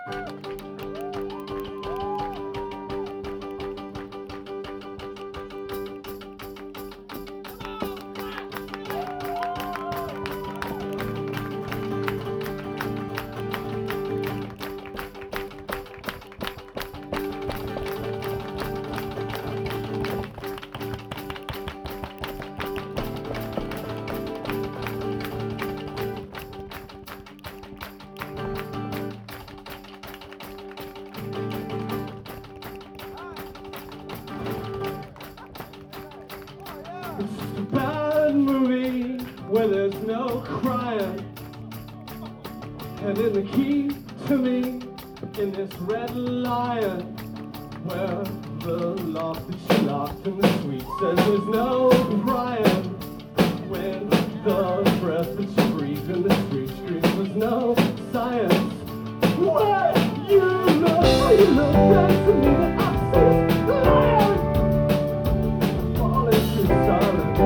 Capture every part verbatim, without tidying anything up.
It's a bad movie where there's no crying. And in the key to me, in this Red Lion, where the laugh that she laughed in the sweet says there's no crying. When the breath that she breathed in the street screams there's no science. What you look, how you look, that's to me the absolute lion. Fall into silence.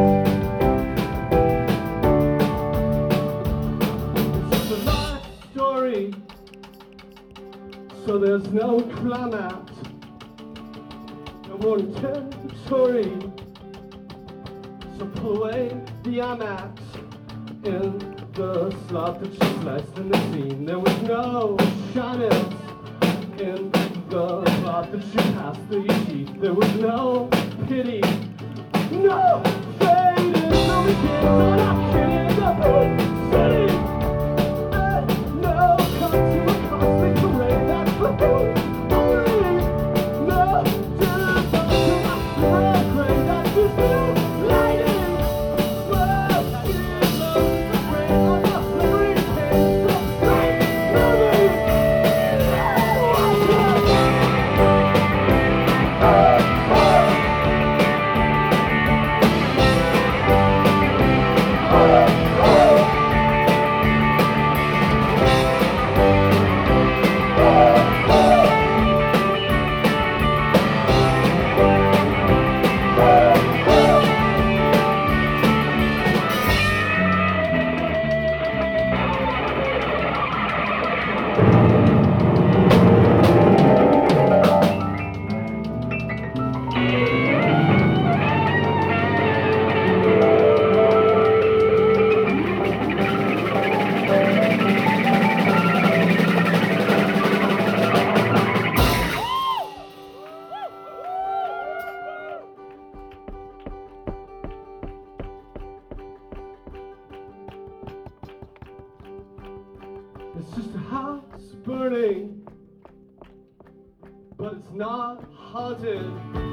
It's just a life story, so there's no climax, no more territory. So pull away the IMAX in the slot that she sliced in the scene. There was no shyness in the plot that she passed the sheet. There was no pity, no fading, no kids are not kidding. The whole city, and no come to a cosmic parade. That's the whole story. No to to my grave. That's the new lighting. Well, she loves the brain on the slippery cage. So right, movie. It's just a house burning, but it's not haunted.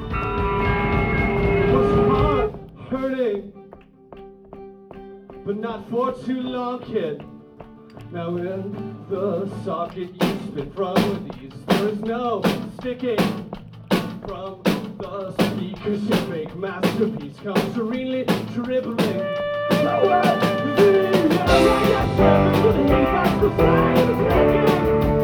It's heart hurting, but not for too long, kid. Now in the socket you spin from these, there is no sticking from the speakers. Your fake masterpiece comes serenely dribbling. Lower the air, right, yes, the side is making.